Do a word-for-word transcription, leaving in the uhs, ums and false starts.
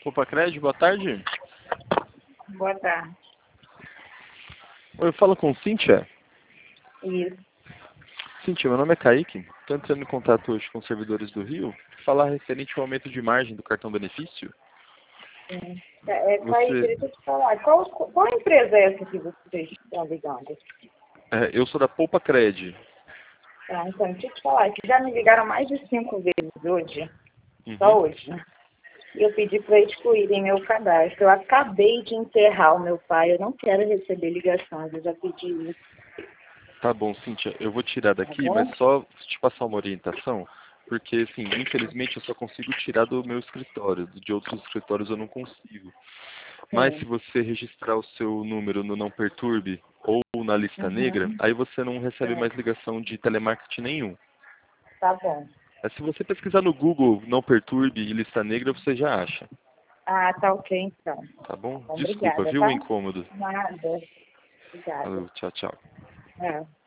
Opa, Cred, boa tarde. Boa tarde. Oi, eu falo com Cíntia. Isso. Cíntia, meu nome é Kaique. Estou entrando em contato hoje com os servidores do Rio. Falar referente ao aumento de margem do cartão benefício. Sim. É, Você... Kaique, deixa eu te falar. Qual, qual empresa é essa que vocês estão ligando? É, eu sou da Poupa Cred. Tá, então, deixa eu te falar. Que já me ligaram mais de cinco vezes hoje. Uhum. Só hoje. E eu pedi para excluírem meu cadastro. Eu acabei de enterrar o meu pai. Eu não quero receber ligações. Eu já pedi isso. Tá bom, Cíntia, eu vou tirar daqui, Tá bom? mas só te passar uma orientação, porque, assim, infelizmente eu só consigo tirar do meu escritório, de outros escritórios eu não consigo. Mas se Sim. você registrar o seu número no Não Perturbe ou na lista negra, Uhum. aí você não recebe Sim. mais ligação de telemarketing nenhum. Tá bom. É, se você pesquisar no Google Não Perturbe e lista negra, você já acha. Ah, tá ok, então. Tá bom? Tá bom, Desculpa, obrigada, viu o tá? incômodo. Nada. Obrigada. Valeu, tchau, tchau. É.